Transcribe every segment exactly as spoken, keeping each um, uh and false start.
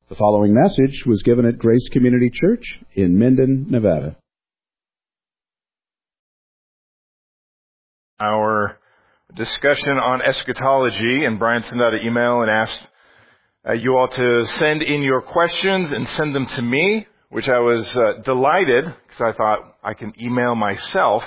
The following message was given at Grace Community Church in Minden, Nevada. Our discussion on eschatology, and Brian sent out an email and asked uh, you all to send in your questions and send them to me, which I was uh, delighted because I thought I can email myself.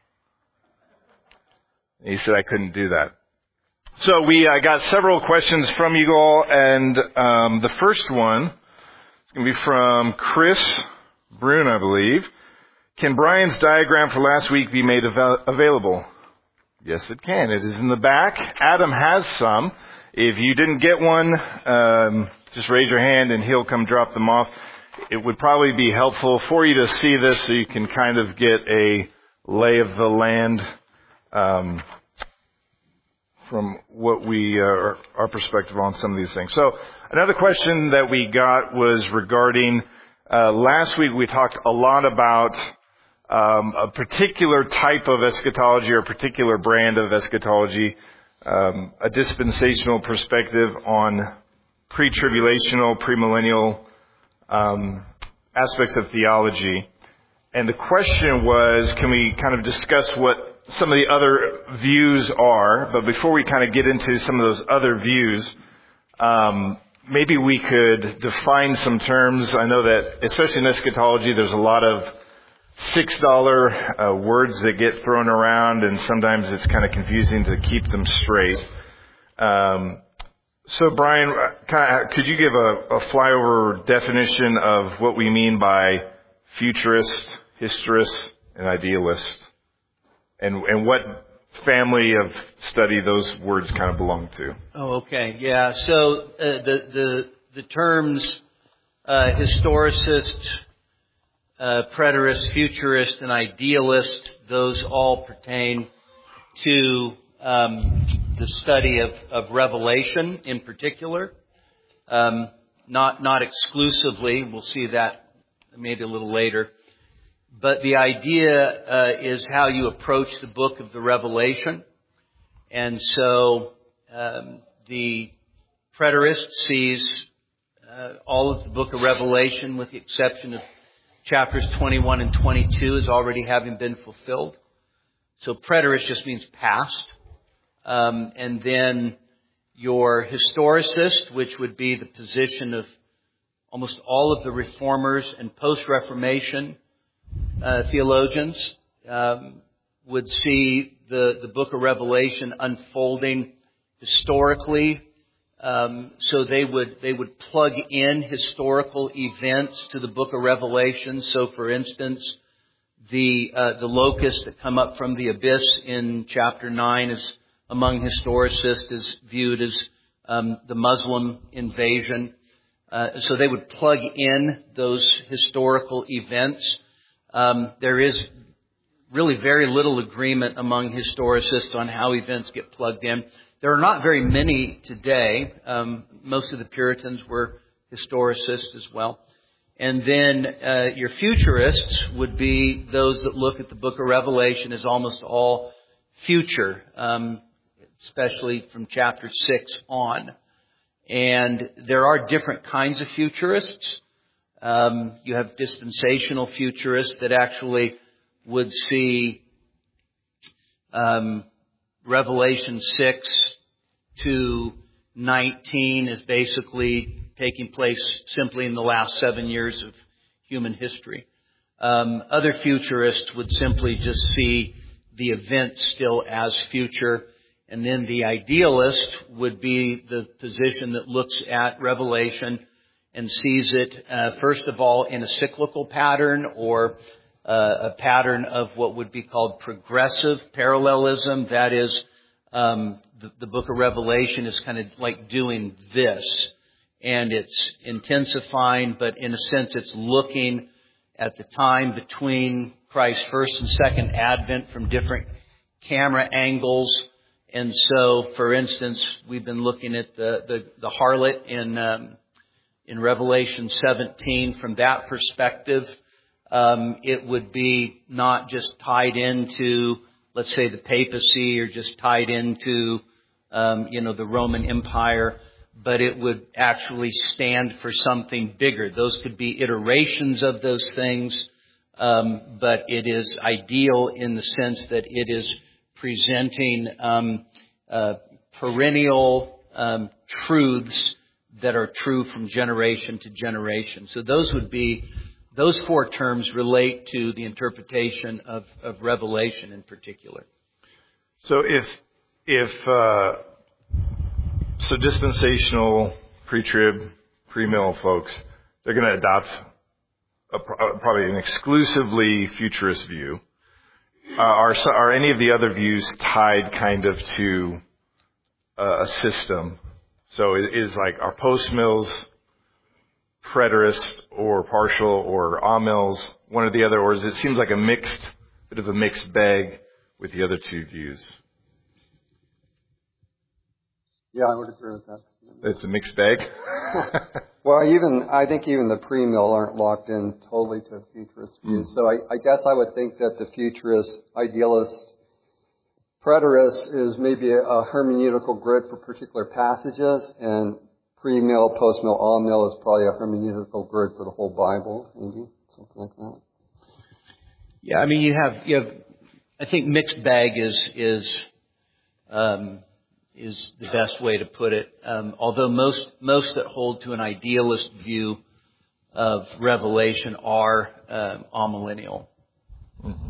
And he said I couldn't do that. So we uh, got several questions from you all, and um, the first one is going to be from Chris Brune, I believe. Can Brian's diagram for last week be made av- available? Yes, it can. It is in the back. Adam has some. If you didn't get one, um, just raise your hand and he'll come drop them off. It would probably be helpful for you to see this so you can kind of get a lay of the land um from what we, uh, our perspective on some of these things. So another question that we got was regarding, uh, last week we talked a lot about, um, a particular type of eschatology or a particular brand of eschatology, um, a dispensational perspective on pre-tribulational, premillennial, um, aspects of theology. And the question was, can we kind of discuss what some of the other views are, but before we kind of get into some of those other views, um, maybe we could define some terms. I know that, especially in eschatology, there's a lot of six dollar uh, words that get thrown around, and sometimes it's kind of confusing to keep them straight. Um, so, Brian, kind of, could you give a, a flyover definition of what we mean by futurist, historist, and idealist? And, and what family of study those words kind of belong to? Oh, okay. Yeah. So uh, the the the terms uh, historicist, uh, preterist, futurist, and idealist, those all pertain to um, the study of, of Revelation in particular. Um, not not exclusively. We'll see that maybe a little later. But the idea uh, is how you approach the book of the Revelation. And so um, the preterist sees uh, all of the book of Revelation, with the exception of chapters twenty-one and twenty-two, as already having been fulfilled. So preterist just means past. Um, and then your historicist, which would be the position of almost all of the reformers and post-Reformation Uh, theologians, um, would see the, the book of Revelation unfolding historically. Um, so they would they would plug in historical events to the book of Revelation. So, for instance, the uh, the locusts that come up from the abyss in chapter nine is among historicists is viewed as um, the Muslim invasion. Uh, so they would plug in those historical events. Um, there is really very little agreement among historicists on how events get plugged in. There are not very many today. Um, most of the Puritans were historicists as well. And then uh, your futurists would be those that look at the book of Revelation as almost all future, um, especially from chapter six on. And there are different kinds of futurists. Um, you have dispensational futurists that actually would see um, Revelation six to nineteen as basically taking place simply in the last seven years of human history. Um, other futurists would simply just see the event still as future. And then the idealist would be the position that looks at Revelation and sees it, uh, first of all, in a cyclical pattern or uh, a pattern of what would be called progressive parallelism. That is, um, the, the book of Revelation is kind of like doing this. And it's intensifying, but in a sense it's looking at the time between Christ's first and second advent from different camera angles. And so, for instance, we've been looking at the, the, the harlot in... Um, In Revelation seventeen, from that perspective, um, it would be not just tied into, let's say, the papacy or just tied into, um, you know, the Roman Empire, but it would actually stand for something bigger. Those could be iterations of those things, um, but it is ideal in the sense that it is presenting um, uh, perennial um, truths that are true from generation to generation. So those would be, those four terms relate to the interpretation of, of Revelation in particular. So if, if, uh, so dispensational, pre-trib, pre-mill folks, they're going to adopt a, a, probably an exclusively futurist view. Uh, are, are any of the other views tied kind of to uh, a system? So it is like, are post-mills preterist or partial or amills, one or the other, or is it seems like a mixed, bit of a mixed bag with the other two views? Yeah, I would agree with that. It's a mixed bag? Well, even, I think even the pre-mill aren't locked in totally to a futurist view. Mm. So I, I guess I would think that the futurist, idealist, preterist is maybe a, a hermeneutical grid for particular passages, and pre-mill, post-mill, all-mill is probably a hermeneutical grid for the whole Bible, maybe, something like that. Yeah, I mean, you have, you have, I think mixed bag is, is, um, is the best way to put it. Um, although most, most that hold to an idealist view of Revelation are, um, amillennial. Mm-hmm.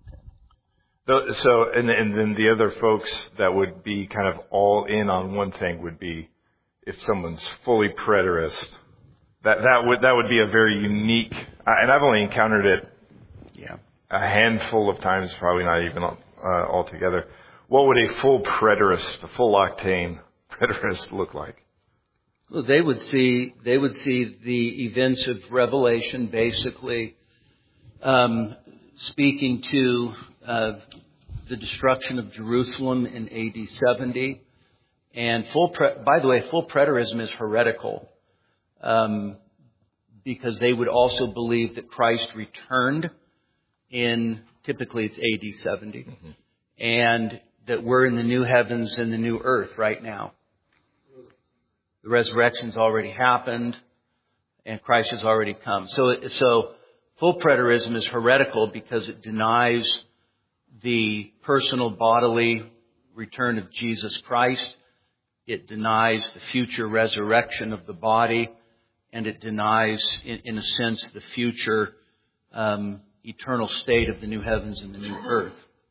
So, and, and then the other folks that would be kind of all in on one thing would be if someone's fully preterist. That that would that would be a very unique, and I've only encountered it, yeah, a handful of times, probably not even uh, altogether. What would a full preterist, a full octane preterist look like? Well, they would see they would see the events of Revelation basically um, speaking to uh, the destruction of Jerusalem in A D seventy, and full. Pre- by the way, full preterism is heretical um, because they would also believe that Christ returned in typically it's A D seventy, mm-hmm. and that we're in the new heavens and the new earth right now. The resurrection's already happened, and Christ has already come. So, so full preterism is heretical because it denies the personal bodily return of Jesus Christ. It denies the future resurrection of the body, and it denies, in, in a sense, the future um, eternal state of the new heavens and the new earth.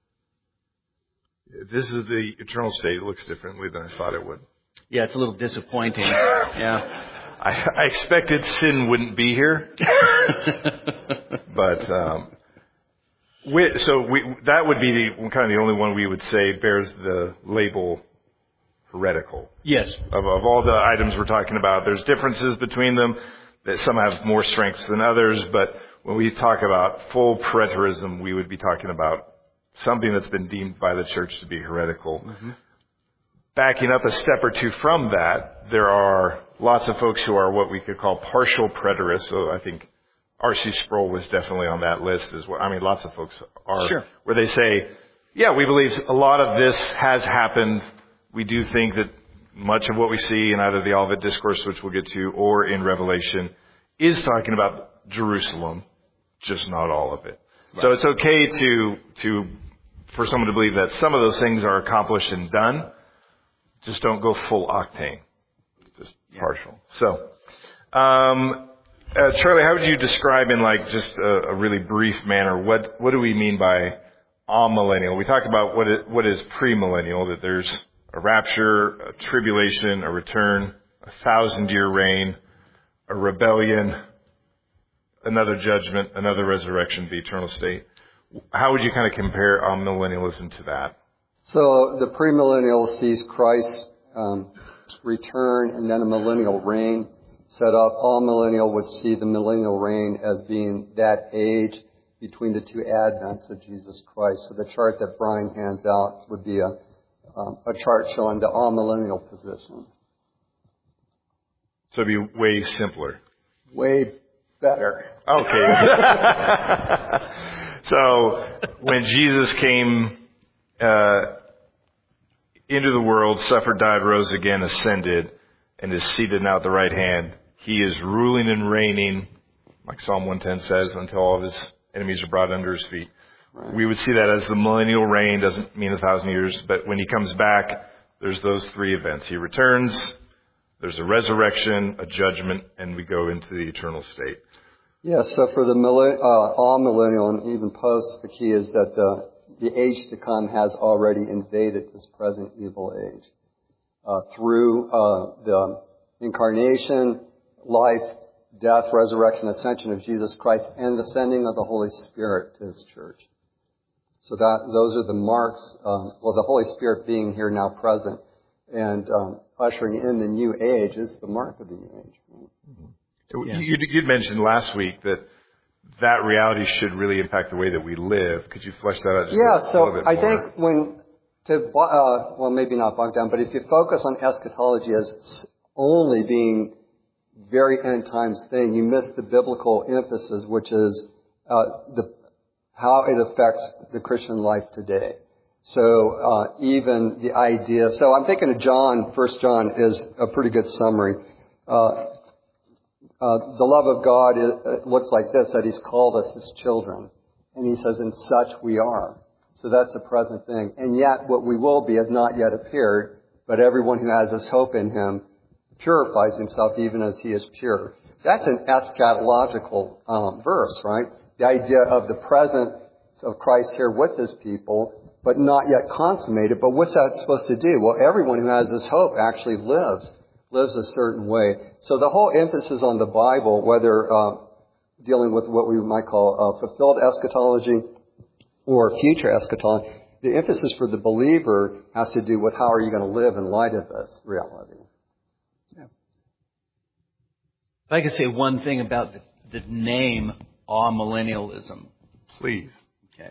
This is the eternal state. It looks differently than I thought it would. Yeah, it's a little disappointing. Yeah. I, I expected sin wouldn't be here. but, um, we, so we, that would be the, kind of the only one we would say bears the label heretical. Yes. Of, of all the items we're talking about, there's differences between them. That some have more strengths than others, but when we talk about full preterism, we would be talking about something that's been deemed by the church to be heretical. Mm-hmm. Backing up a step or two from that, there are lots of folks who are what we could call partial preterists. So I think R C Sproul was definitely on that list as well. I mean, lots of folks are. Sure. Where they say, yeah, we believe a lot of this has happened. We do think that much of what we see in either the Olivet Discourse, which we'll get to, or in Revelation, is talking about Jerusalem, just not all of it. Right. So it's okay to, to, for someone to believe that some of those things are accomplished and done. Just don't go full octane. Just yeah. partial. So, um, uh, Charlie, how would you describe in like just a, a really brief manner, what, what do we mean by amillennial? We talked about what is, what is premillennial, that there's a rapture, a tribulation, a return, a thousand year reign, a rebellion, another judgment, another resurrection, the eternal state. How would you kind of compare amillennialism to that? So the premillennial sees Christ's um, return and then a millennial reign set up. All millennial would see the millennial reign as being that age between the two advents of Jesus Christ. So the chart that Brian hands out would be a um, a chart showing the all millennial position. So it'd be way simpler. Way better. Okay. So when Jesus came uh, into the world, suffered, died, rose again, ascended, and is seated now at the right hand. He is ruling and reigning, like Psalm one ten says, until all of his enemies are brought under his feet. Right. We would see that as the millennial reign. Doesn't mean a thousand years, but when he comes back, there's those three events. He returns, there's a resurrection, a judgment, and we go into the eternal state. Yes, yeah, so for the millenn- uh, all millennial and even post, the key is that the, the age to come has already invaded this present evil age. Uh, through uh, the incarnation, life, death, resurrection, ascension of Jesus Christ, and the sending of the Holy Spirit to his church. So that those are the marks, um, well, the Holy Spirit being here now present and um, ushering in the new age is the mark of the new age. Right? Mm-hmm. Yeah. You, you'd mentioned last week that that reality should really impact the way that we live. Could you flesh that out just yeah, a, so a little bit more? I think when, to uh, well, maybe not bog down, but if you focus on eschatology as only being very end times thing, you miss the biblical emphasis, which is uh, the how it affects the Christian life today. So uh, even the idea, so I'm thinking of John, First John is a pretty good summary. Uh, uh, the love of God is, it looks like this, that he's called us his children. And he says, and such we are. So that's a present thing. And yet what we will be has not yet appeared, but everyone who has this hope in him purifies himself even as he is pure. That's an eschatological um, verse, right? The idea of the presence of Christ here with his people, but not yet consummated. But what's that supposed to do? Well, everyone who has this hope actually lives, lives a certain way. So the whole emphasis on the Bible, whether uh, dealing with what we might call uh, fulfilled eschatology or future eschatology, the emphasis for the believer has to do with how are you going to live in light of this reality. Yeah. If I could say one thing about the, the name amillennialism. Please. Okay.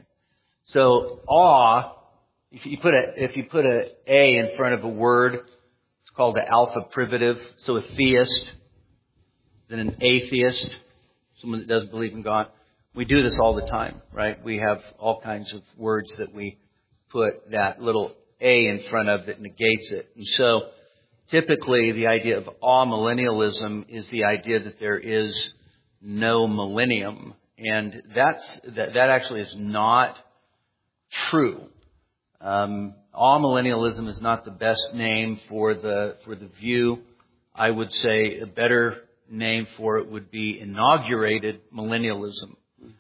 So awe, if you put a if you put a a in front of a word, it's called the alpha privative. So a theist, then an atheist, someone that doesn't believe in God. We do this all the time, right? We have all kinds of words that we put that little a in front of that negates it. And so typically the idea of amillennialism is the idea that there is no millennium, and that's that, that actually is not true. Um, amillennialism is not the best name for the for the view. I would say a better name for it would be inaugurated millennialism,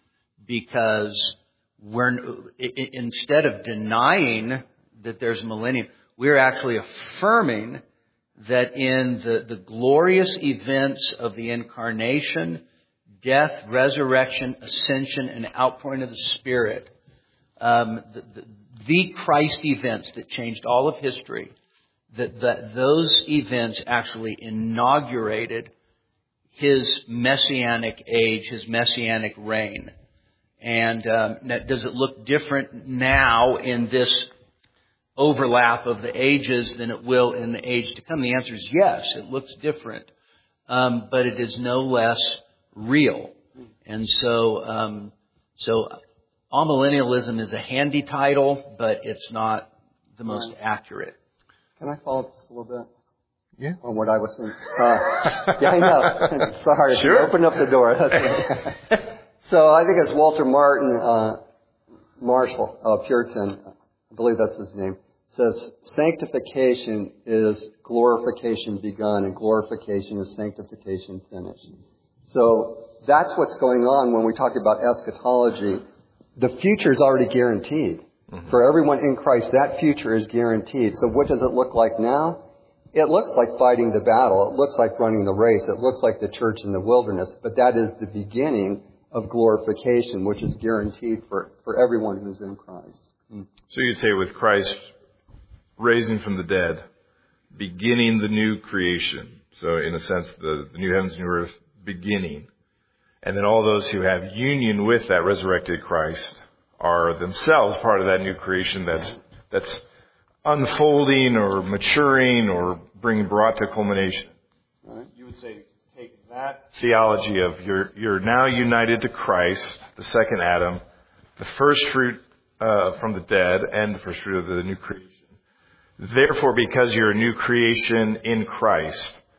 because we're instead of denying that there's a millennium, we're actually affirming that in the, the glorious events of the incarnation, death, resurrection, ascension, and outpouring of the Spirit, um, the, the, the Christ events that changed all of history, that, that those events actually inaugurated his messianic age, his messianic reign. And um, does it look different now in this overlap of the ages than it will in the age to come? The answer is yes, it looks different, um, but it is no less real. And so, um, so amillennialism is a handy title, but it's not the most right. accurate. Can I follow up just a little bit? Yeah. On what I was saying. Uh, yeah, I know. Sorry. Sure. Open up the door. That's right. So I think it's Walter Martin, uh, Marshall, uh, Puritan, I believe that's his name, says sanctification is glorification begun and glorification is sanctification finished. So that's what's going on when we talk about eschatology. The future is already guaranteed. Mm-hmm. For everyone in Christ, that future is guaranteed. So what does it look like now? It looks like fighting the battle. It looks like running the race. It looks like the church in the wilderness. But that is the beginning of glorification, which is guaranteed for, for everyone who's in Christ. Mm. So you'd say with Christ raising from the dead, beginning the new creation. So in a sense, the, the new heavens and new earth beginning. And then all those who have union with that resurrected Christ are themselves part of that new creation that's that's unfolding or maturing or being brought to culmination. Right. You would say take that theology of you're you're now united to Christ, the second Adam, the first fruit uh, from the dead, and the first fruit of the new creation. Therefore, because you're a new creation in Christ,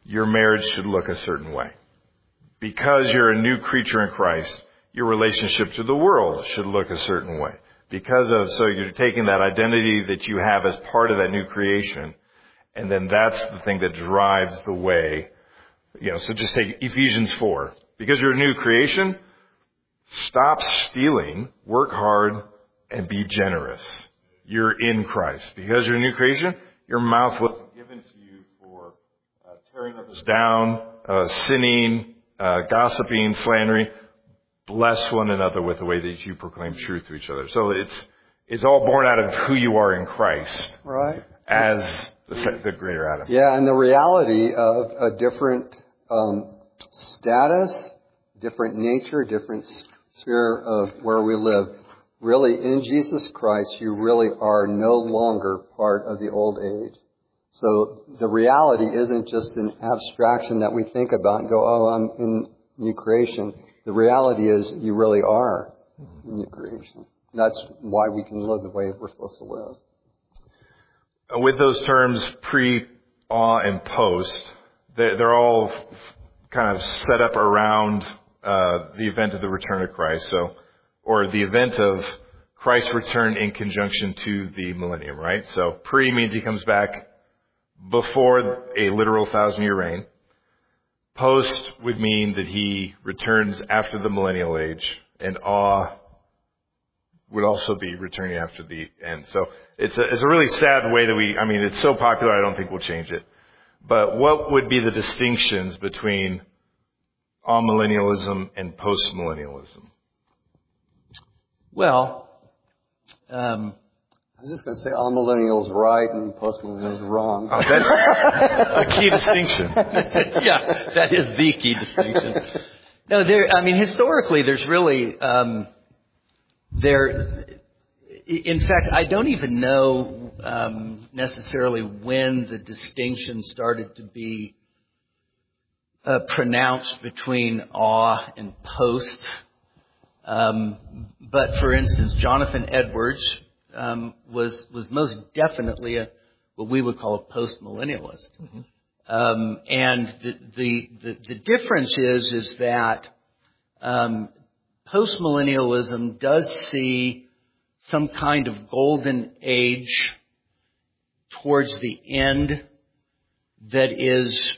your marriage should look a certain way. Because you're a new creature in Christ, your relationship to the world should look a certain way. Because of, so you're taking that identity that you have as part of that new creation, and then that's the thing that drives the way. You know, so just take Ephesians four. Because you're a new creation, stop stealing, work hard, and be generous. You're in Christ. Because you're a new creation, your mouth wasn't given to you for uh, tearing others down, uh, sinning, uh, gossiping, slandering. Bless one another with the way that you proclaim truth to each other. So it's it's all born out of who you are in Christ. Right. As the, the greater Adam. Yeah, and the reality of a different um, status, different nature, different sphere of where we live. Really, in Jesus Christ, you really are no longer part of the old age. So the reality isn't just an abstraction that we think about and go, oh, I'm in new creation. The reality is you really are in new creation. That's why we can live the way we're supposed to live. With those terms, pre, awe, and post, they're all kind of set up around uh, the event of the return of Christ. So, or the event of Christ's return in conjunction to the millennium, right? So pre means he comes back before a literal thousand-year reign. Post would mean that he returns after the millennial age, and awe would also be returning after the end. So it's a, it's a really sad way that we, I mean, it's so popular, I don't think we'll change it. But what would be the distinctions between amillennialism and postmillennialism? Well, um, I was just going to say all millennials right and postmillennials wrong. Oh, that's a key distinction. Yeah, that is the key distinction. No, there. I mean, historically, there's really um, there. In fact, I don't even know um, necessarily when the distinction started to be uh, pronounced between awe and post. Um, but for instance, Jonathan Edwards um, was was most definitely a what we would call a postmillennialist. Mm-hmm. Um, and the, the the the difference is is that um, postmillennialism does see some kind of golden age towards the end that is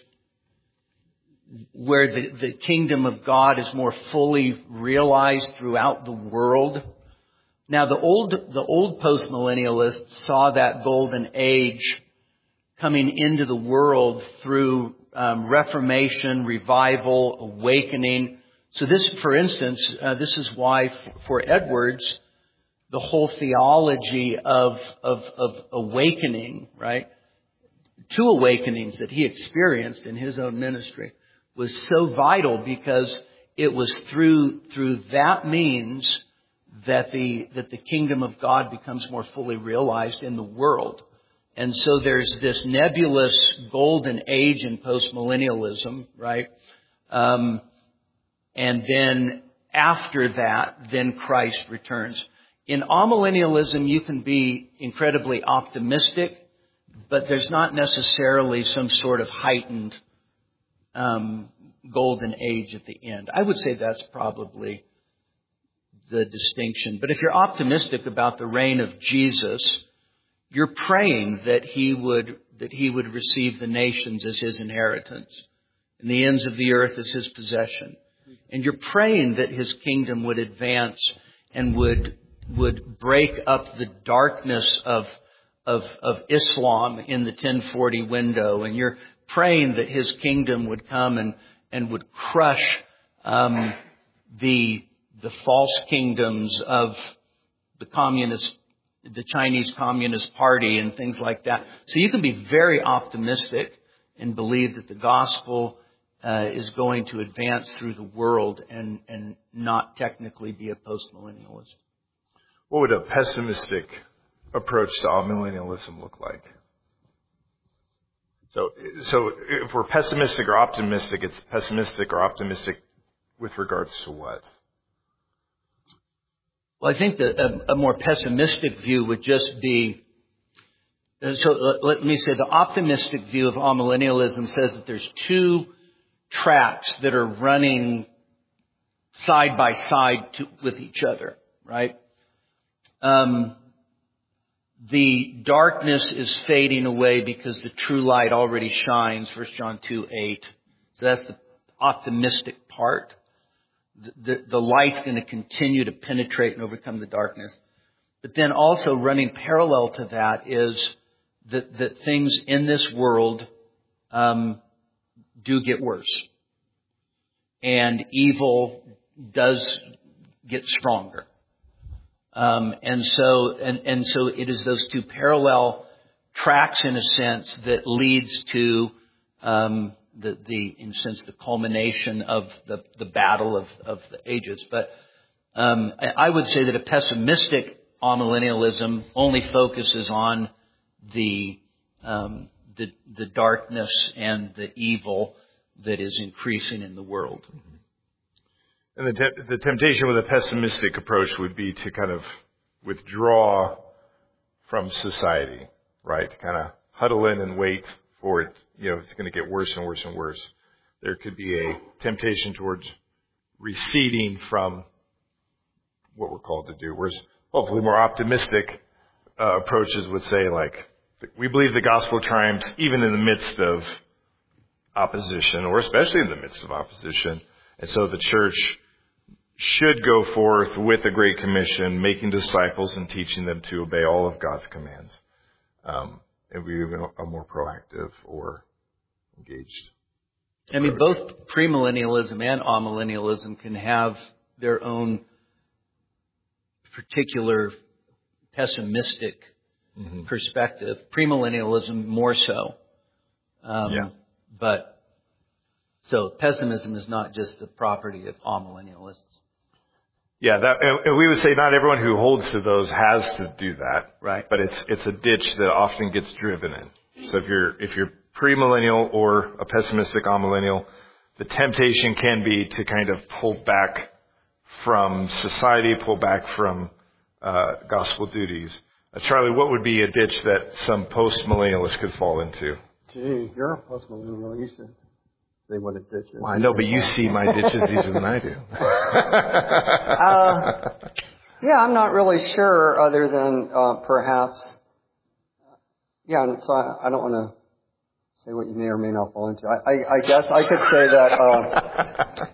where the, the kingdom of God is more fully realized throughout the world. Now, the old the old postmillennialists saw that golden age coming into the world through um, Reformation, revival, awakening. So this, for instance, uh, this is why f- for Edwards, the whole theology of, of of awakening, right? Two awakenings that he experienced in his own ministry was so vital, because it was through through that means that the that the kingdom of God becomes more fully realized in the world. And so there's this nebulous golden age in postmillennialism, right? Um, and then after that, then Christ returns. In amillennialism, you can be incredibly optimistic, but there's not necessarily some sort of heightened um, golden age at the end. I would say that's probably the distinction. But if you're optimistic about the reign of Jesus, you're praying that he would that he would receive the nations as his inheritance and the ends of the earth as his possession. And you're praying that his kingdom would advance and would would break up the darkness of of of Islam in the ten forty window. And you're praying that his kingdom would come and and would crush um, the the false kingdoms of the communist, the Chinese Communist Party and things like that. So you can be very optimistic and believe that the gospel uh, is going to advance through the world and, and not technically be a postmillennialist. What would a pessimistic approach to amillennialism look like? So, so if we're pessimistic or optimistic, it's pessimistic or optimistic with regards to what? Well, I think that a, a more pessimistic view would just be so let me say the optimistic view of amillennialism says that there's two tracks that are running side by side to, with each other, right? Um, the darkness is fading away because the true light already shines, First John two eight. So that's the optimistic part. The, the, the light's going to continue to penetrate and overcome the darkness. But then also running parallel to that is that, that things in this world um, do get worse. And evil does get stronger. Um, and so, and, and so it is those two parallel tracks in a sense that leads to, um, the, the, in a sense, the culmination of the, the battle of, of the ages. But, um, I, I would say that a pessimistic amillennialism only focuses on the, um, the, the darkness and the evil that is increasing in the world. And the, te- the temptation with a pessimistic approach would be to kind of withdraw from society, right? To kind of huddle in and wait for it. You know, it's going to get worse and worse and worse. There could be a temptation towards receding from what we're called to do. Whereas hopefully more optimistic uh, approaches would say, like, we believe the gospel triumphs even in the midst of opposition, or especially in the midst of opposition. And so the church should go forth with the Great Commission, making disciples and teaching them to obey all of God's commands. Um, and be a more proactive or engaged I mean, both premillennialism and amillennialism can have their own particular pessimistic mm-hmm. perspective. Premillennialism more so. Um, yeah. But, so pessimism is not just the property of amillennialists. Yeah, that, and we would say not everyone who holds to those has to do that. Right. But it's, it's a ditch that often gets driven in. So if you're, if you're premillennial or a pessimistic amillennial, the temptation can be to kind of pull back from society, pull back from, uh, gospel duties. Uh, Charlie, what would be a ditch that some post-millennialists could fall into? Gee, you're a post-millennial. You should say what a ditch is. Well, I know, but you see my ditches easier than I do. uh, yeah, I'm not really sure other than uh, perhaps, yeah, so I, I don't want to say what you may or may not fall into. I, I, I guess I could say that uh,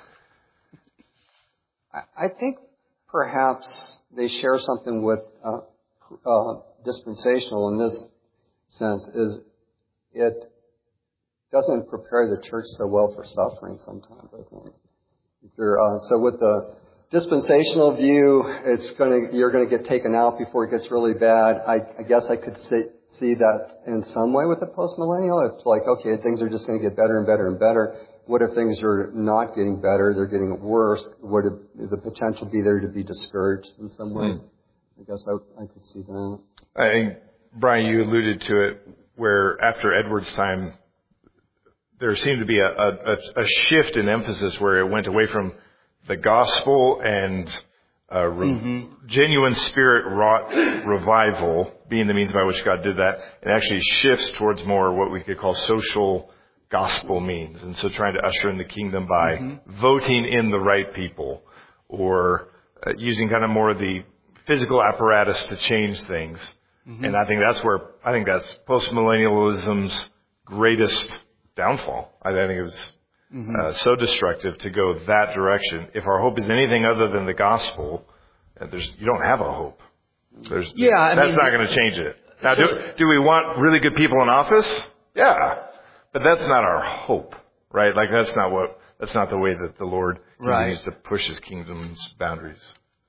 I, I think perhaps they share something with uh, uh, dispensational in this sense, is it doesn't prepare the church so well for suffering sometimes, I think. If you're, uh, so with the dispensational view, it's going to, you're going to get taken out before it gets really bad. I, I guess I could see, see that in some way with the postmillennial. It's like, okay, things are just going to get better and better and better. What if things are not getting better? They're getting worse. Would it, the potential be there to be discouraged in some way? Hmm. I guess I, I could see that. I think, Brian, you alluded to it, where after Edwards' time, there seemed to be a, a, a shift in emphasis where it went away from the gospel and uh, re- mm-hmm. genuine spirit-wrought revival being the means by which God did that, and actually shifts towards more what we could call social gospel means. And so trying to usher in the kingdom by mm-hmm. voting in the right people, or uh, using kind of more of the physical apparatus to change things. Mm-hmm. And I think that's where, I think that's postmillennialism's greatest downfall. I think it was mm-hmm. uh, so destructive to go that direction. If our hope is anything other than the gospel, there's, you don't have a hope. There's, yeah, I that's mean, not going to change it. Now, so, do, do we want really good people in office? Yeah. But that's not our hope, right? Like, that's not what, that's not the way that the Lord continues right. to push His kingdom's boundaries.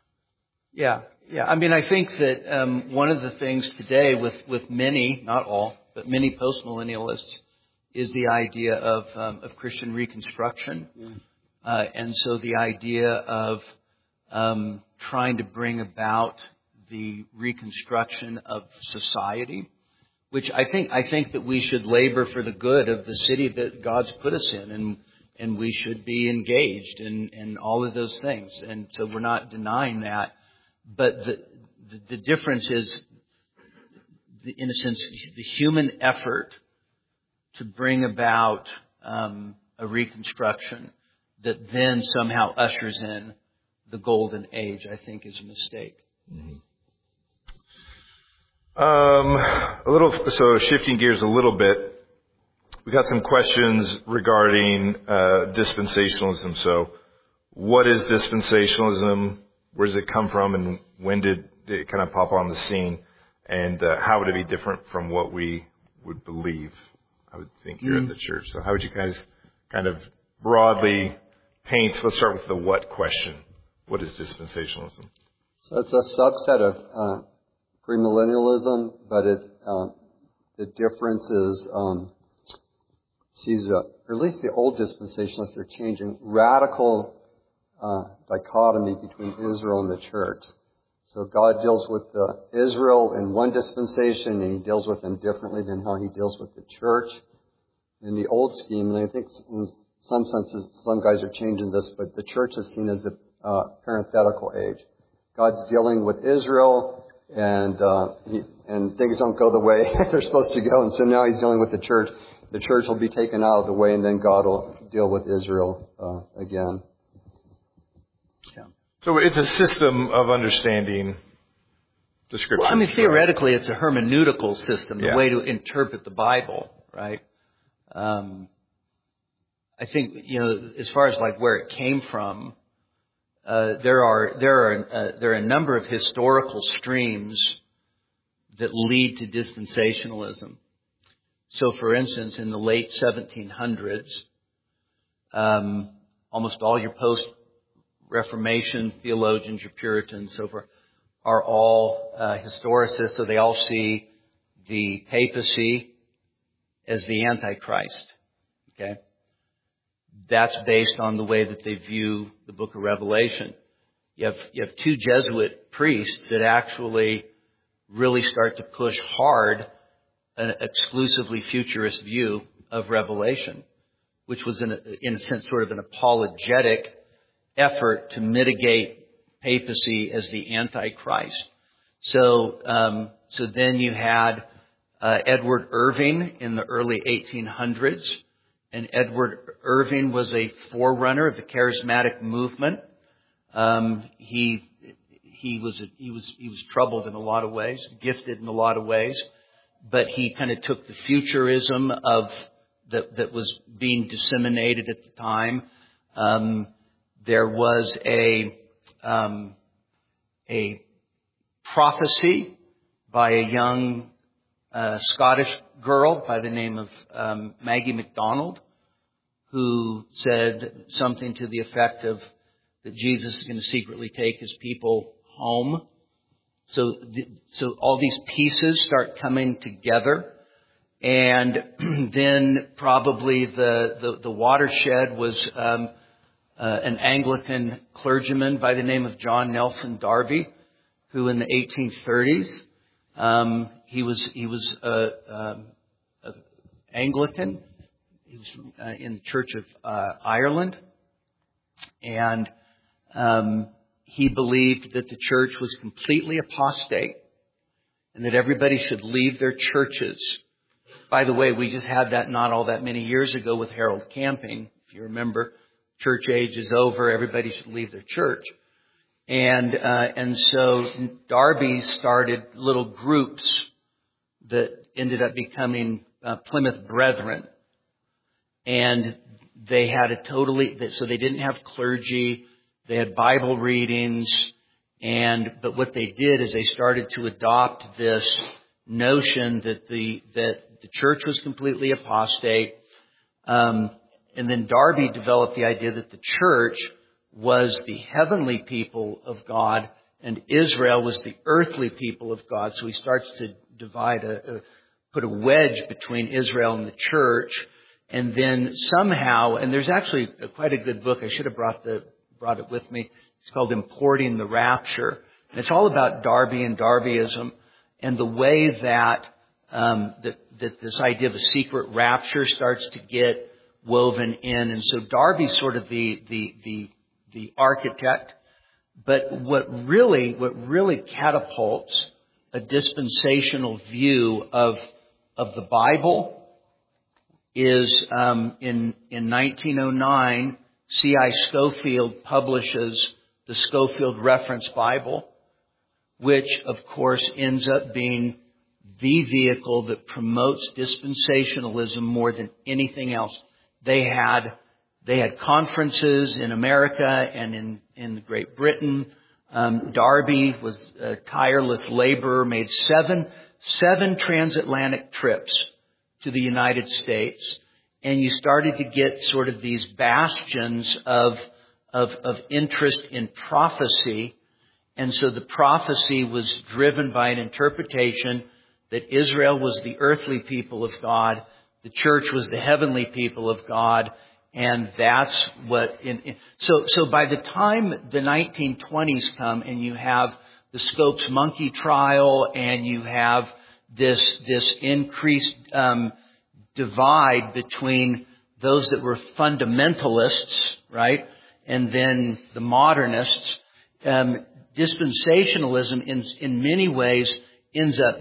Yeah. Yeah. I mean, I think that, um, one of the things today with, with many, not all, but many postmillennialists is the idea of, um, of Christian reconstruction. Yeah. Uh, and so the idea of, um, trying to bring about the reconstruction of society, which I think, I think that we should labor for the good of the city that God's put us in, and, and we should be engaged in, in all of those things. And so we're not denying that. But the, the, the difference is the, in a sense, the human effort to bring about um, a reconstruction that then somehow ushers in the golden age, I think, is a mistake. Mm-hmm. Um, a little, so shifting gears a little bit, we got some questions regarding uh, dispensationalism. So, what is dispensationalism? Where does it come from, and when did it kind of pop on the scene? And uh, how would it be different from what we would believe? I would think here mm. at the church. So, how would you guys kind of broadly paint? Let's start with the what question. What is dispensationalism? So it's a subset of uh, premillennialism, but it uh, the difference is um, sees, a, or at least the old dispensationalists are changing radical uh, dichotomy between Israel and the church. So God deals with the Israel in one dispensation, and He deals with them differently than how He deals with the church in the old scheme. And I think in some senses, some guys are changing this, but the church is seen as a uh, parenthetical age. God's dealing with Israel, and uh, he, and things don't go the way they're supposed to go, and so now He's dealing with the church. The church will be taken out of the way, and then God will deal with Israel uh, again. Yeah. So it's a system of understanding the Scriptures. Well, I mean, right? theoretically, it's a hermeneutical system, the yeah. way to interpret the Bible, right? Um, I think, you know, as far as like where it came from, uh, there are there are uh, there are a number of historical streams that lead to dispensationalism. So, for instance, in the late seventeen hundreds, um, almost all your post-Reformation theologians, your Puritans, so forth, are all uh, historicists. So they all see the papacy as the Antichrist. Okay, that's based on the way that they view the Book of Revelation. You have you have two Jesuit priests that actually really start to push hard an exclusively futurist view of Revelation, which was in a, in a sense sort of an apologetic effort to mitigate papacy as the Antichrist. So, um, so then you had uh, Edward Irving in the early eighteen hundreds, and Edward Irving was a forerunner of the charismatic movement. Um, he he was a, he was he was troubled in a lot of ways, gifted in a lot of ways. But he kind of took the futurism of that, that was being disseminated at the time. Um, there was a um, a prophecy by a young uh, Scottish girl by the name of um, Maggie MacDonald, who said something to the effect of that Jesus is going to secretly take His people home. So, so all these pieces start coming together, and then probably the, the, the watershed was um, uh, an Anglican clergyman by the name of John Nelson Darby, who in the eighteen thirties um, he was he was uh, um, uh, Anglican. He was uh, in the Church of uh, Ireland, and um, he believed that the church was completely apostate and that everybody should leave their churches. By the way, we just had that not all that many years ago with Harold Camping. If you remember, church age is over. Everybody should leave their church. And, uh, and so Darby started little groups that ended up becoming uh, Plymouth Brethren. And they had a totally, so they didn't have clergy. They had Bible readings, and but what they did is they started to adopt this notion that the that the church was completely apostate, um, and then Darby developed the idea that the church was the heavenly people of God and Israel was the earthly people of God. So he starts to divide a, a put a wedge between Israel and the church, and then somehow, and there's actually a, quite a good book. I should have brought the brought it with me. It's called Importing the Rapture. And it's all about Darby and Darbyism and the way that, um, that, that this idea of a secret rapture starts to get woven in. And so Darby's sort of the, the, the, the architect. But what really, what really catapults a dispensational view of of the Bible is um, in in nineteen oh nine, C I Scofield publishes the Scofield Reference Bible, which of course ends up being the vehicle that promotes dispensationalism more than anything else. They had they had conferences in America and in in Great Britain. Um, Darby was a tireless laborer, made seven seven transatlantic trips to the United States, and you started to get sort of these bastions of of, of interest in prophecy. And so the prophecy was driven by an interpretation that Israel was the earthly people of God, the church was the heavenly people of God, and that's what. In, in, so, so by the time the nineteen twenties come, and you have the Scopes monkey trial, and you have this this increased um, divide between those that were fundamentalists, right, and then the modernists. Um, dispensationalism, in in many ways, ends up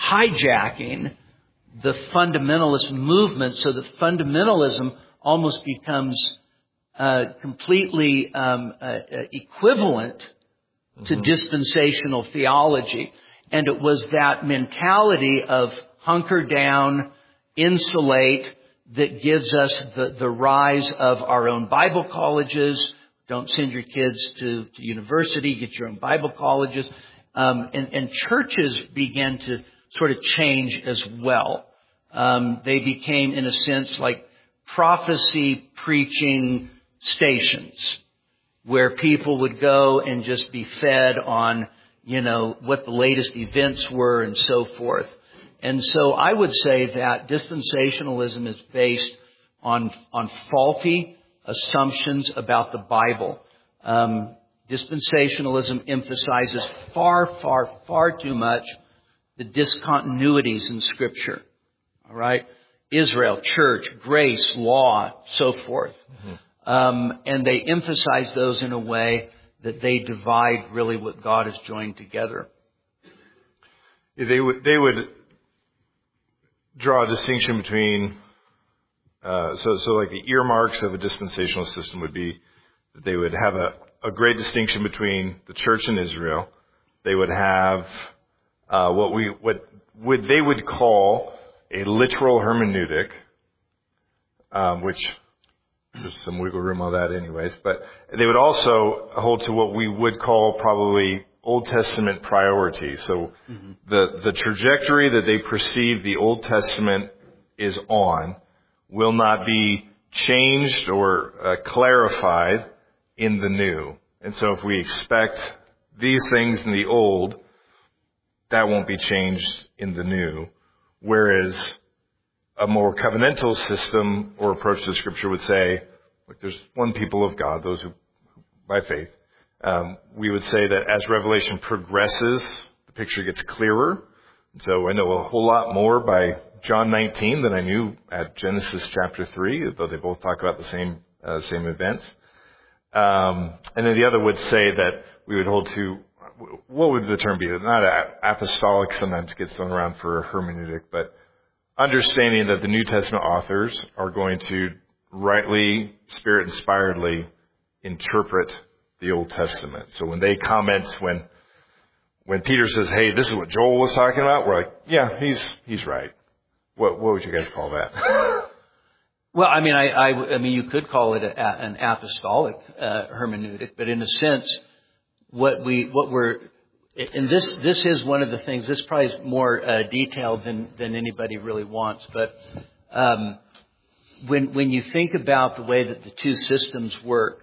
hijacking the fundamentalist movement, so that fundamentalism almost becomes uh, completely um, uh, equivalent to mm-hmm. dispensational theology. And it was that mentality of hunker down, insulate, that gives us the, the rise of our own Bible colleges. Don't send your kids to, to university, get your own Bible colleges. Um, and, and churches began to sort of change as well. Um, they became, in a sense, like prophecy preaching stations where people would go and just be fed on, you know, what the latest events were and so forth. And so I would say that dispensationalism is based on, on faulty assumptions about the Bible. Um, dispensationalism emphasizes far, far, far too much the discontinuities in Scripture. All right? Israel, church, grace, law, so forth. Mm-hmm. Um, and they emphasize those in a way that they divide really what God has joined together. Yeah, they would they would draw a distinction between uh, so so like the earmarks of a dispensational system would be that they would have a, a great distinction between the church and Israel. They would have uh, what we what would they would call a literal hermeneutic, um, which there's some wiggle room on that anyways. But they would also hold to what we would call probably Old Testament priority. So mm-hmm. the, the trajectory that they perceive the Old Testament is on will not be changed or uh, clarified in the new. And so if we expect these things in the old, that won't be changed in the new. Whereas a more covenantal system or approach to Scripture would say, look, there's one people of God, those who, by faith. Um, we would say that as Revelation progresses, the picture gets clearer. So I know a whole lot more by John nineteen than I knew at Genesis chapter three, though they both talk about the same uh, same events. Um, and then the other would say that we would hold to, what would the term be? Not apostolic, sometimes gets thrown around for hermeneutic, but understanding that the New Testament authors are going to rightly, Spirit-inspiredly interpret the Old Testament. So when they comment, when when Peter says, "Hey, this is what Joel was talking about," we're like, "Yeah, he's he's right." What what would you guys call that? Well, I mean, I I, I mean, you could call it a, an apostolic uh, hermeneutic, but in a sense, what we what we're and this this is one of the things. This probably is more uh, detailed than than anybody really wants, but um, when when you think about the way that the two systems work.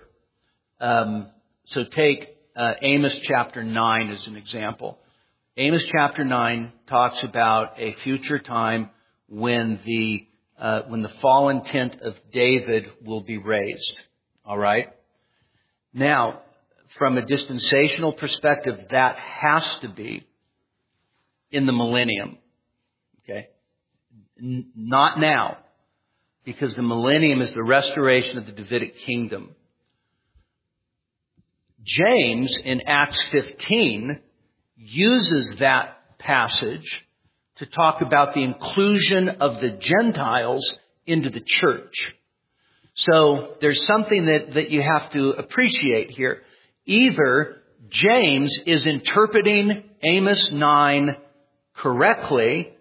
Um, So take uh, Amos chapter nine as an example. Amos chapter nine talks about a future time when the uh, when the fallen tent of David will be raised. All right. Now, from a dispensational perspective, that has to be in the millennium. Okay, N- not now, because the millennium is the restoration of the Davidic kingdom. James, in Acts fifteen, uses that passage to talk about the inclusion of the Gentiles into the church. So there's something that, that you have to appreciate here. Either James is interpreting Amos nine correctly,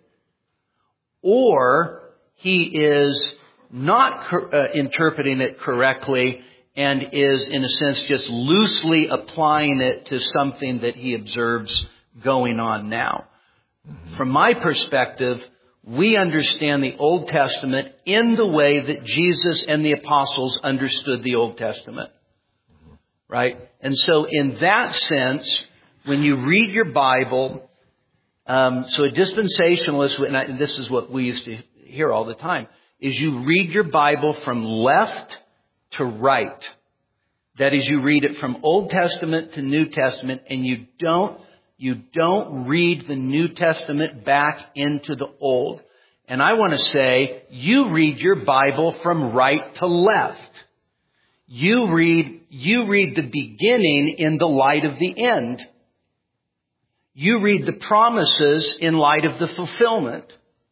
or he is not cor- uh, interpreting it correctly and is, in a sense, just loosely applying it to something that he observes going on now. Mm-hmm. From my perspective, we understand the Old Testament in the way that Jesus and the apostles understood the Old Testament. Right? And so in that sense, when you read your Bible, um, so a dispensationalist, and, I, and this is what we used to hear all the time, is you read your Bible from left to right. That is, you read it from Old Testament to New Testament, and you don't You don't read the New Testament back into the Old. And I want to say, you read your Bible from right to left. You read, you read the beginning in the light of the end. You read the promises in light of the fulfillment.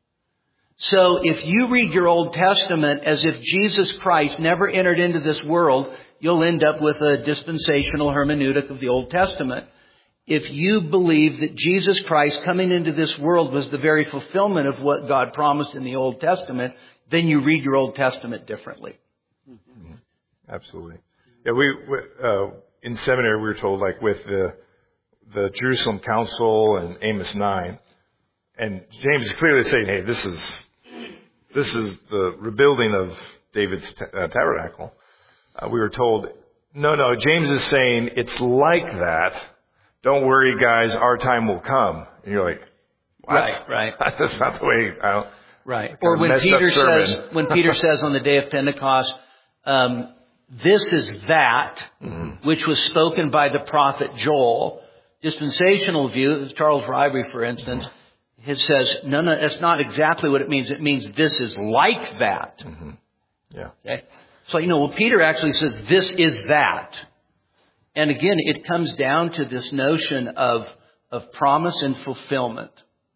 So if you read your Old Testament as if Jesus Christ never entered into this world, you'll end up with a dispensational hermeneutic of the Old Testament. If you believe that Jesus Christ coming into this world was the very fulfillment of what God promised in the Old Testament, then you read your Old Testament differently. Mm-hmm. Absolutely. Yeah, we, we uh, in seminary we were told, like with the the Jerusalem Council and Amos nine, and James is clearly saying, "Hey, this is this is the rebuilding of David's t- uh, tabernacle." Uh, we were told, "No, no." James is saying it's like that. Don't worry, guys, our time will come. And you're like, what? Right, right. That's not the way I don't. Right. Or when Peter says, when Peter says on the day of Pentecost, um, this is that, mm-hmm. which was spoken by the prophet Joel. Dispensational view, Charles Ryrie, for instance, mm-hmm. it says, no, no, that's not exactly what it means. It means this is like that. Mm-hmm. Yeah. Okay. So, you know, well, Peter actually says this is that. And again, it comes down to this notion of, of promise and fulfillment.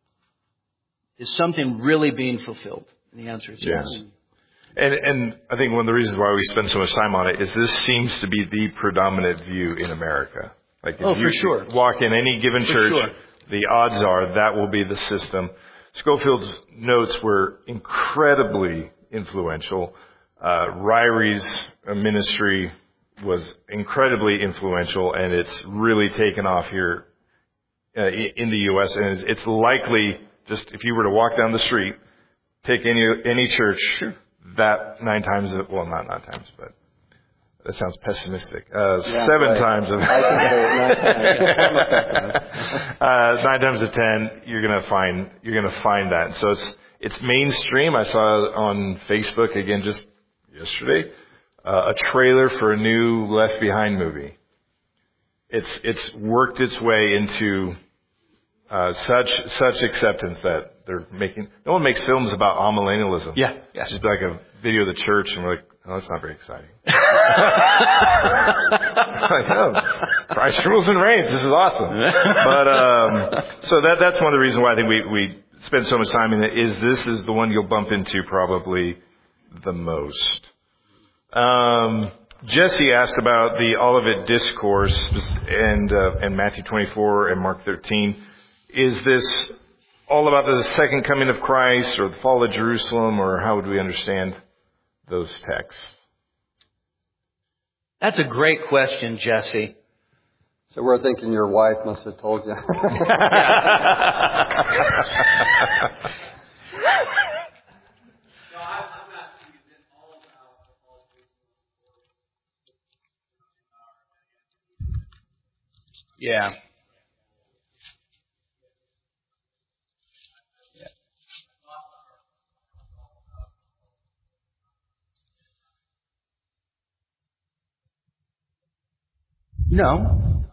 Is something really being fulfilled? And the answer is yes. yes. And, and I think one of the reasons why we spend so much time on it is this seems to be the predominant view in America. Like if oh, you for sure. walk in any given for church, sure. the odds are that will be the system. Scofield's notes were incredibly influential. Uh, Ryrie's ministry was incredibly influential, and it's really taken off here uh, in the U S And it's, it's likely, just if you were to walk down the street, pick any any church, sure. that nine times, of, well, not nine times, but that sounds pessimistic. Uh, yeah, seven right. times of I can say nine times. uh, nine times of ten, you're gonna find you're gonna find that. So it's it's mainstream. I saw it on Facebook again just yesterday. Uh, a trailer for a new Left Behind movie. It's it's worked its way into uh, such such acceptance that they're making. No one makes films about amillennialism. Yeah, yeah. It's just like a video of the church, and we're like, oh, that's not very exciting. like, oh, Christ rules and reigns. This is awesome. But um, so that that's one of the reasons why I think we we spend so much time in it. Is this is the one you'll bump into probably the most. Um, Jesse asked about the Olivet Discourse and uh, and Matthew twenty-four and Mark thirteen. Is this all about the second coming of Christ or the fall of Jerusalem, or how would we understand those texts? That's a great question, Jesse. So we're thinking your wife must have told you. Yeah. yeah. No.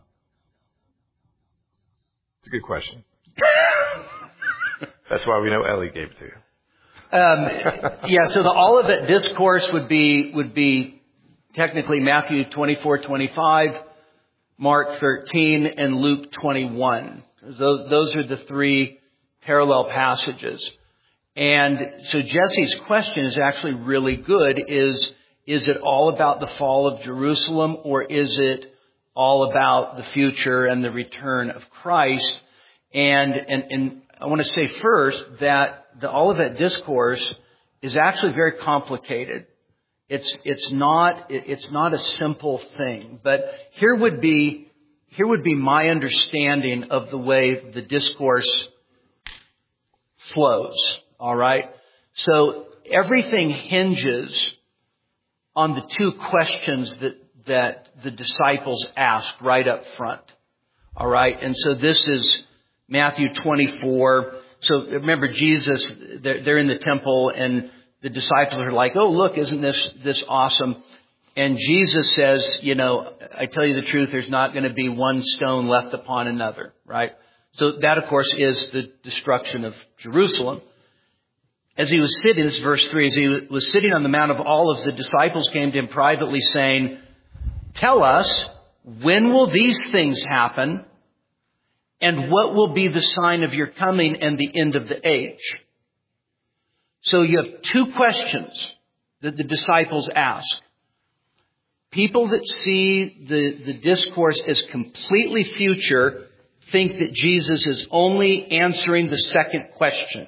It's a good question. That's why we know Ellie gave it to you. Um, yeah, so the Olivet Discourse would be would be technically Matthew twenty-four, twenty-five, Mark thirteen, and Luke twenty-one. Those, those are the three parallel passages. And so Jesse's question is actually really good. Is, is it all about the fall of Jerusalem, or is it all about the future and the return of Christ? And, and, and I want to say first that the Olivet Discourse is actually very complicated. It's, it's not, it's not a simple thing. But here would be, here would be my understanding of the way the discourse flows. All right. So everything hinges on the two questions that, that the disciples asked right up front. All right. And so this is Matthew twenty-four. So remember, Jesus, they're, they're in the temple, and the disciples are like, oh, look, isn't this, this awesome? And Jesus says, you know, I tell you the truth, there's not going to be one stone left upon another, right? So that, of course, is the destruction of Jerusalem. As he was sitting, this is verse three, as he was sitting on the Mount of Olives, the disciples came to him privately saying, tell us, when will these things happen? And what will be the sign of your coming and the end of the age? So you have two questions that the disciples ask. People that see the, the discourse as completely future think that Jesus is only answering the second question.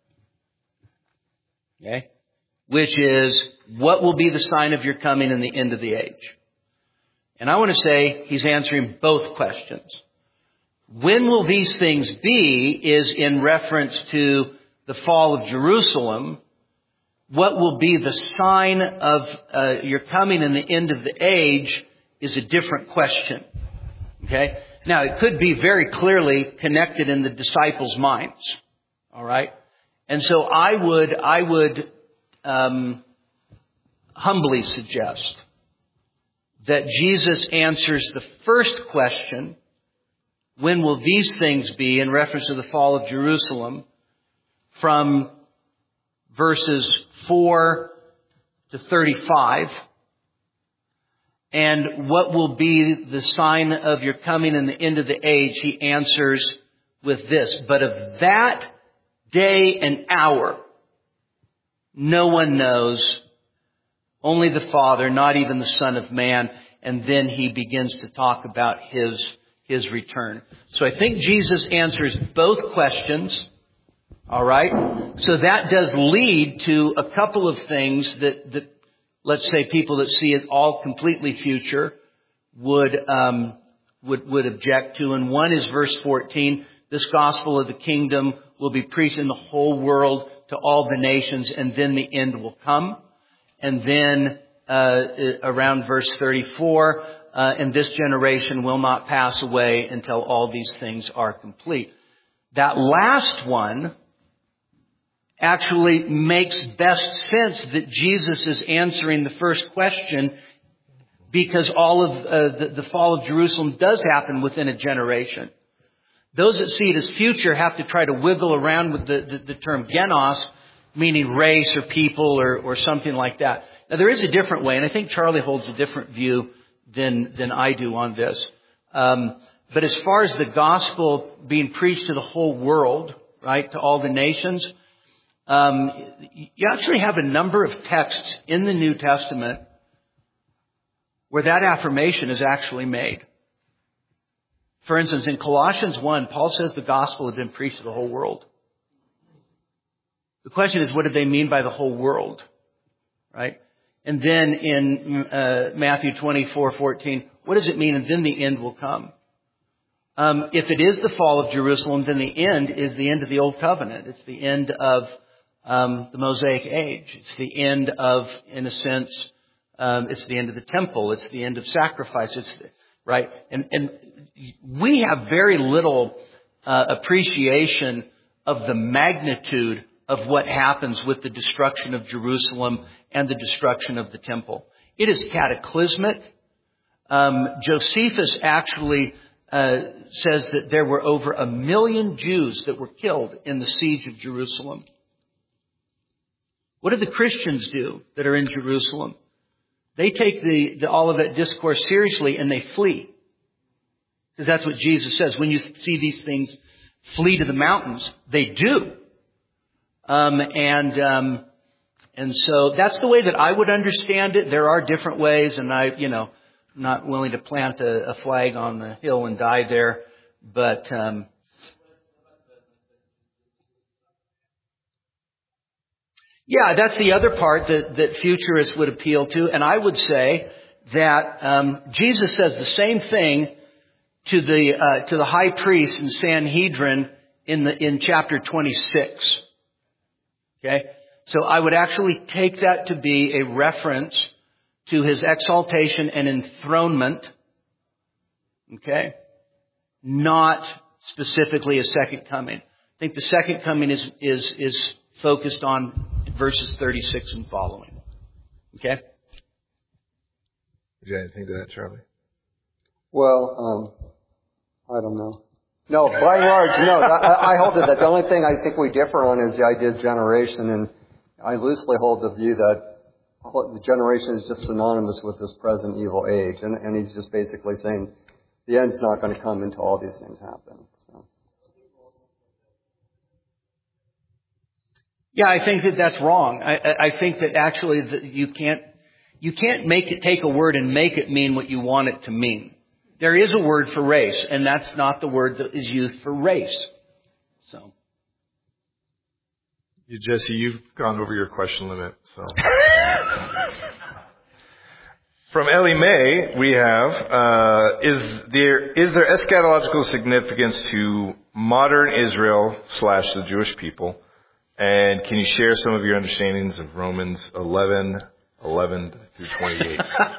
Okay? Which is, what will be the sign of your coming and the end of the age? And I want to say he's answering both questions. When will these things be is in reference to the fall of Jerusalem. What will be the sign of uh, your coming and the end of the age is a different question. Okay? Now, it could be very clearly connected in the disciples' minds. All right? And so I would, I would um, humbly suggest that Jesus answers the first question, when will these things be, in reference to the fall of Jerusalem, from verses four to thirty-five. And what will be the sign of your coming and the end of the age? He answers with this. But of that day and hour, no one knows, only the Father, not even the Son of Man. And then he begins to talk about his, his return. So I think Jesus answers both questions. All right. So that does lead to a couple of things that, that let's say people that see it all completely future would, um, would, would object to. And one is verse fourteen. This gospel of the kingdom will be preached in the whole world to all the nations, and then the end will come. And then, uh, around verse thirty-four, uh, and this generation will not pass away until all these things are complete. That last one actually makes best sense, that Jesus is answering the first question, because all of uh, the, the fall of Jerusalem does happen within a generation. Those that see it as future have to try to wiggle around with the, the, the term genos, meaning race or people or, or something like that. Now, there is a different way, and I think Charlie holds a different view than, than I do on this. Um, but as far as the gospel being preached to the whole world, right, to all the nations, Um, you actually have a number of texts in the New Testament where that affirmation is actually made. For instance, in Colossians one, Paul says the gospel had been preached to the whole world. The question is, what did they mean by the whole world? Right? And then in uh, Matthew twenty-four fourteen, what does it mean? And then the end will come. Um, if it is the fall of Jerusalem, then the end is the end of the Old Covenant. It's the end of Um, the Mosaic age. It's the end of, in a sense, um, it's the end of the temple. It's the end of sacrifice. It's the, right, and and we have very little uh, appreciation of the magnitude of what happens with the destruction of Jerusalem and the destruction of the temple. It is cataclysmic. Um, Josephus actually uh, says that there were over a million Jews that were killed in the siege of Jerusalem. What do the Christians do that are in Jerusalem? They take the, the Olivet Discourse seriously and they flee. Because that's what Jesus says. When you see these things flee to the mountains, they do. Um, and, um, and so that's the way that I would understand it. There are different ways, and I, you know, I'm not willing to plant a, a flag on the hill and die there. But, um, yeah, that's the other part that, that futurists would appeal to. And I would say that, um, Jesus says the same thing to the, uh, to the high priest in Sanhedrin in the, in chapter twenty-six. Okay? So I would actually take that to be a reference to his exaltation and enthronement. Okay? Not specifically a second coming. I think the second coming is, is, is focused on verses thirty-six and following. Okay? Did you add anything to that, Charlie? Well, um, I don't know. No, by and large, no. I, I hold it that the only thing I think we differ on is the idea of generation, and I loosely hold the view that the generation is just synonymous with this present evil age, and, and he's just basically saying the end's not going to come until all these things happen. So. Yeah, I think that that's wrong. I, I think that actually that you can't you can't make it take a word and make it mean what you want it to mean. There is a word for race, and that's not the word that is used for race. So, you, Jesse, you've gone over your question limit. So, from Ellie Mae, we have: uh, Is there is there eschatological significance to modern Israel slash the Jewish people? And can you share some of your understandings of Romans eleven, eleven through twenty-eight?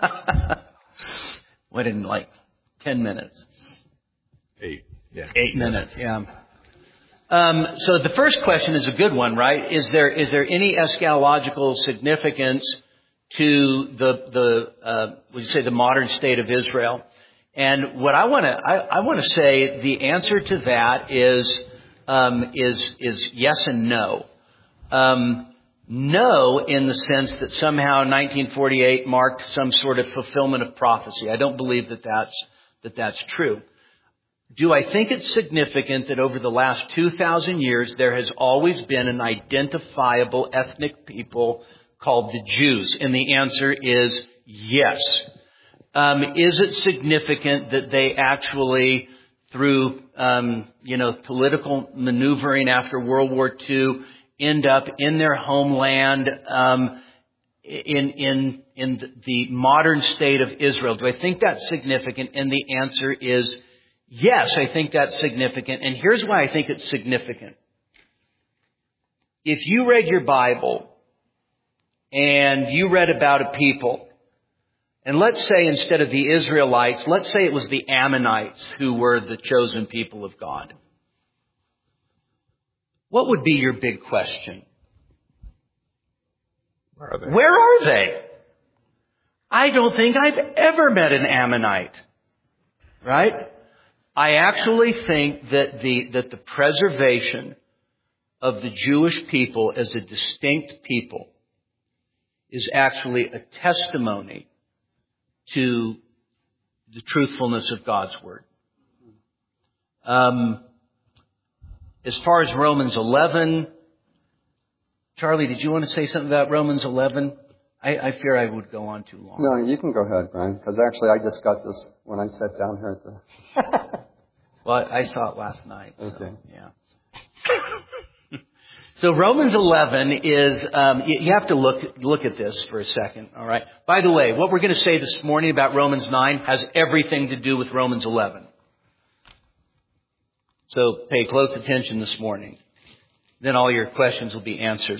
What in like ten minutes? Eight. Yeah. Eight minutes. Yeah. Um, so the first question is a good one, right? Is there is there any eschatological significance to the the uh, would you say the modern state of Israel? And what I want to I, I want to say the answer to that is um, is is yes and no. Um, no, in the sense that somehow nineteen forty-eight marked some sort of fulfillment of prophecy. I don't believe that that's that that's true. Do I think it's significant that over the last two thousand years there has always been an identifiable ethnic people called the Jews? And the answer is yes. Um, is it significant that they actually, through um, you know political maneuvering after World War Two, end up in their homeland um, in in in the modern state of Israel? Do I think that's significant? And the answer is yes, I think that's significant. And here's why I think it's significant. If you read your Bible and you read about a people, and let's say instead of the Israelites, let's say it was the Ammonites who were the chosen people of God, what would be your big question? Where are they? Where are they? I don't think I've ever met an Ammonite. Right? I actually think that the, that the preservation of the Jewish people as a distinct people is actually a testimony to the truthfulness of God's Word. Um, as far as Romans eleven, Charlie, did you want to say something about Romans eleven? I, I fear I would go on too long. No, you can go ahead, Brian, because actually I just got this when I sat down here at the... Well, I saw it last night. So, okay. Yeah. So Romans eleven is, um, you, you have to look look at this for a second, all right? By the way, what we're going to say this morning about Romans nine has everything to do with Romans eleven. So pay close attention this morning. Then all your questions will be answered.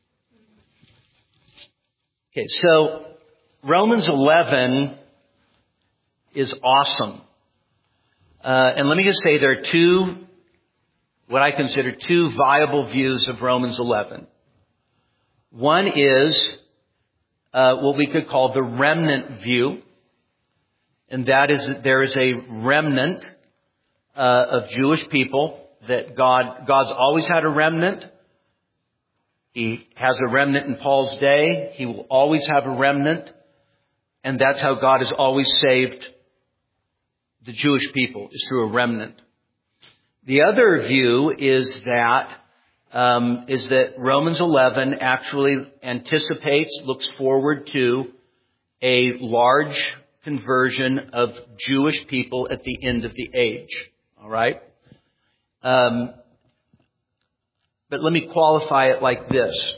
Okay, so Romans eleven is awesome. Uh, and let me just say there are two, what I consider two viable views of Romans eleven. One is uh, what we could call the remnant view. And that is that there is a remnant uh, of Jewish people, that God, God's always had a remnant. He has a remnant in Paul's day. He will always have a remnant. And that's how God has always saved the Jewish people is through a remnant. The other view is that um, is that Romans eleven actually anticipates, looks forward to a large conversion of Jewish people at the end of the age. All right? Um, but let me qualify it like this.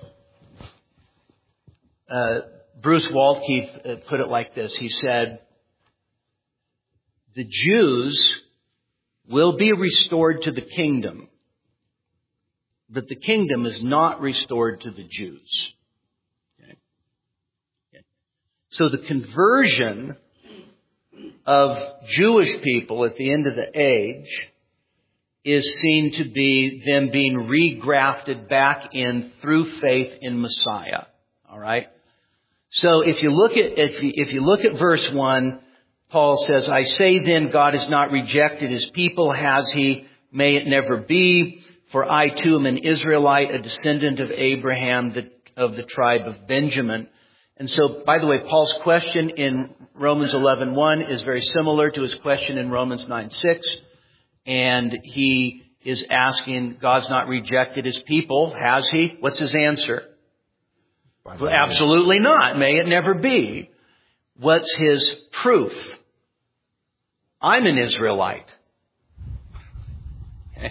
Uh, Bruce Waldkeith put it like this. He said, the Jews will be restored to the kingdom, but the kingdom is not restored to the Jews. Okay. Okay. So the conversion of Jewish people at the end of the age is seen to be them being regrafted back in through faith in Messiah. All right. So if you look at if you, if you look at verse one, Paul says, "I say then, God has not rejected His people, has He? May it never be. For I too am an Israelite, a descendant of Abraham, the, of the tribe of Benjamin." And so, by the way, Paul's question in Romans eleven one is very similar to his question in Romans nine six. And he is asking, God's not rejected His people, has He? What's his answer? Well, absolutely not. May it never be. What's his proof? I'm an Israelite. Okay.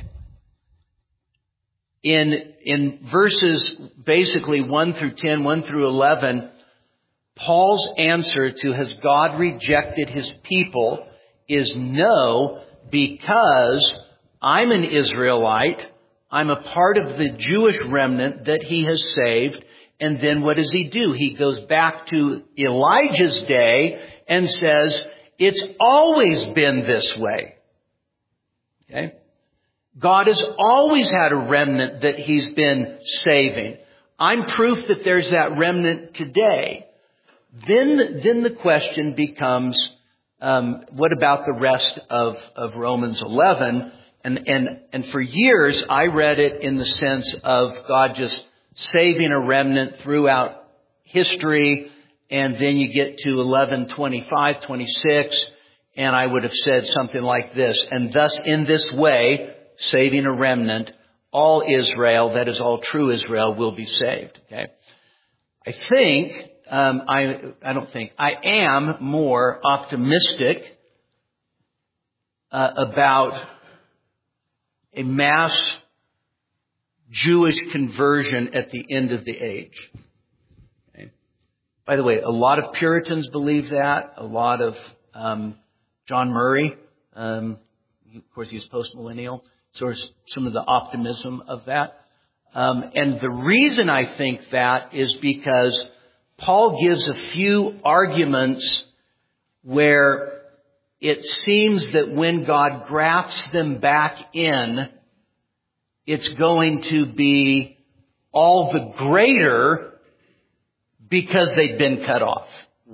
In, in verses basically one through ten, one through eleven, Paul's answer to has God rejected His people is no, because I'm an Israelite. I'm a part of the Jewish remnant that He has saved. And then what does He do? He goes back to Elijah's day and says, it's always been this way. Okay? God has always had a remnant that He's been saving. I'm proof that there's that remnant today. Then, then the question becomes, um, what about the rest of, of Romans eleven? And, and, and for years, I read it in the sense of God just saving a remnant throughout history. And then you get to eleven twenty-five, twenty-six, and I would have said something like this. And thus, in this way, saving a remnant, all Israel, that is all true Israel, will be saved. Okay. I think, um, I, I don't think, I am more optimistic uh, about a mass Jewish conversion at the end of the age. Okay. By the way, a lot of Puritans believe that. A lot of um, John Murray, um, of course, he was postmillennial. So there's some of the optimism of that. Um, and the reason I think that is because Paul gives a few arguments where it seems that when God grafts them back in, it's going to be all the greater because they've been cut off.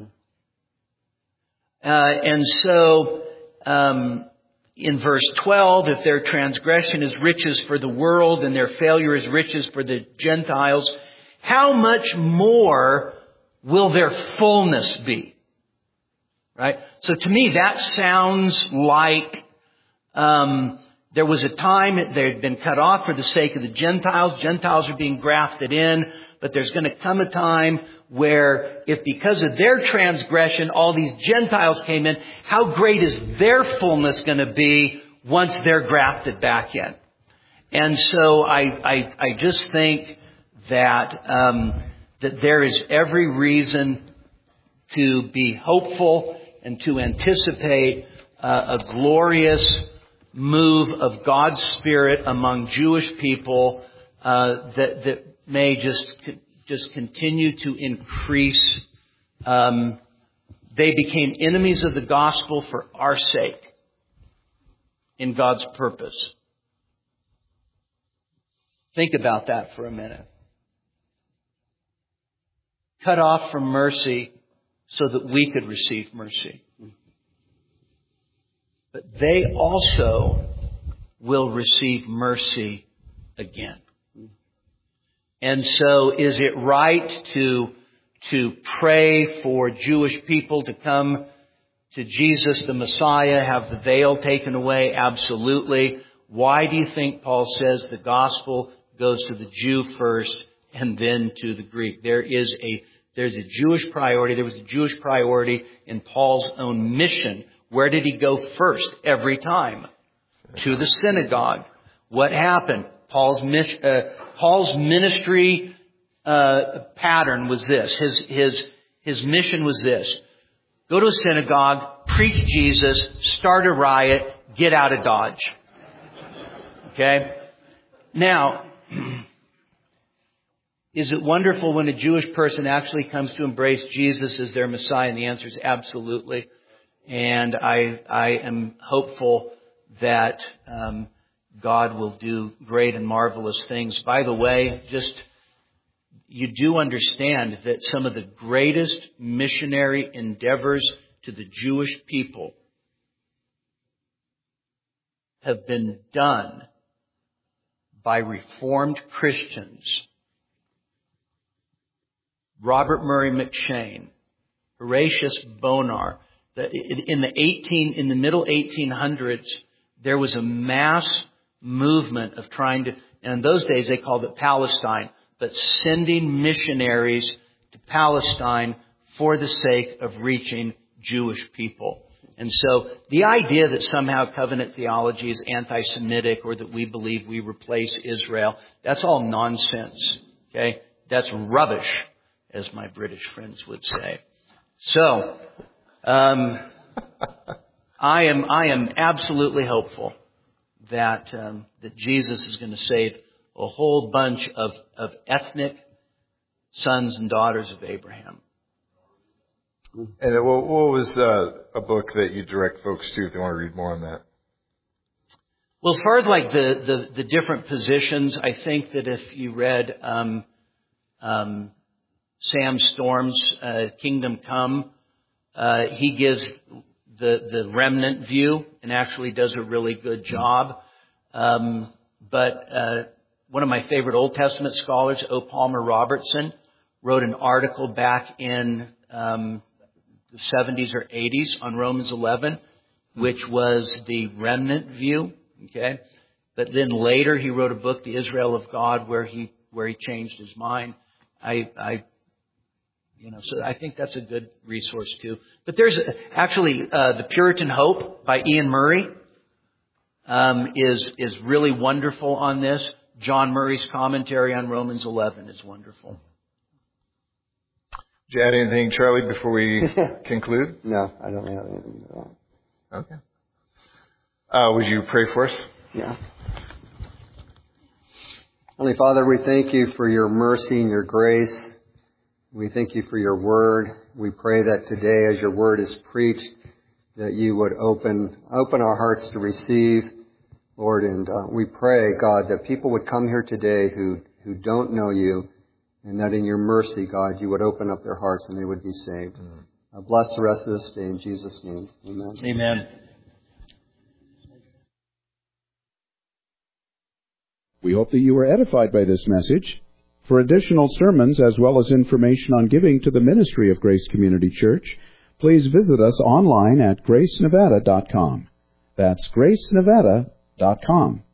Uh, and so, um, in verse twelve, if their transgression is riches for the world and their failure is riches for the Gentiles, how much more will their fullness be? Right? So to me, that sounds like um, there was a time they had been cut off for the sake of the Gentiles. Gentiles are being grafted in, but there's going to come a time where if because of their transgression, all these Gentiles came in, how great is their fullness going to be once they're grafted back in? And so I, I, I just think that, um, that there is every reason to be hopeful and to anticipate uh, a glorious move of God's Spirit among Jewish people uh, that, that may just just continue to increase. Um, they became enemies of the gospel for our sake in God's purpose. Think about that for a minute. Cut off from mercy so that we could receive mercy. But they also will receive mercy again. And so is it right to, to pray for Jewish people to come to Jesus the Messiah, have the veil taken away? Absolutely. Why do you think Paul says the gospel goes to the Jew first and then to the Greek? There is a, there's a Jewish priority. There was a Jewish priority in Paul's own mission. Where did he go first every time? To the synagogue. What happened? Paul's, uh, Paul's ministry uh, pattern was this. His, his, his mission was this. Go to a synagogue, preach Jesus, start a riot, get out of Dodge. Okay? Now, is it wonderful when a Jewish person actually comes to embrace Jesus as their Messiah? And the answer is absolutely. And I, I am hopeful that um, God will do great and marvelous things. By the way, just you do understand that some of the greatest missionary endeavors to the Jewish people have been done by Reformed Christians. Robert Murray McCheyne, Horatius Bonar. In the eighteen, in the middle eighteen hundreds, there was a mass movement of trying to, and in those days they called it Palestine, but sending missionaries to Palestine for the sake of reaching Jewish people. And so the idea that somehow covenant theology is anti-Semitic or that we believe we replace Israel, that's all nonsense. Okay? That's rubbish, as my British friends would say. So, um, I am, I am absolutely hopeful that, um, that Jesus is going to save a whole bunch of, of ethnic sons and daughters of Abraham. And what, what was uh, a book that you direct folks to if they want to read more on that? Well, as far as like the, the, the different positions, I think that if you read um, um, Sam Storm's uh, Kingdom Come, uh, he gives the, the remnant view and actually does a really good job. Um, but uh, one of my favorite Old Testament scholars, O. Palmer Robertson, wrote an article back in um, the seventies or eighties on Romans eleven, which was the remnant view. Okay, but then later he wrote a book, The Israel of God, where he where he changed his mind. I, I, you know, so I think that's a good resource too. But there's actually uh, The Puritan Hope by Ian Murray um, is is really wonderful on this. John Murray's commentary on Romans eleven is wonderful. Did you add anything, Charlie, before we conclude? No, I don't have anything to add. Okay. Uh, would you pray for us? Yeah. Heavenly Father, we thank you for your mercy and your grace. We thank you for your word. We pray that today, as your word is preached, that you would open open our hearts to receive, Lord. And uh, we pray, God, that people would come here today who, who don't know you, and that in your mercy, God, you would open up their hearts and they would be saved. Mm. Uh, bless the rest of this day in Jesus' name. Amen. Amen. We hope that you were edified by this message. For additional sermons as well as information on giving to the ministry of Grace Community Church, please visit us online at grace nevada dot com. That's grace nevada dot com.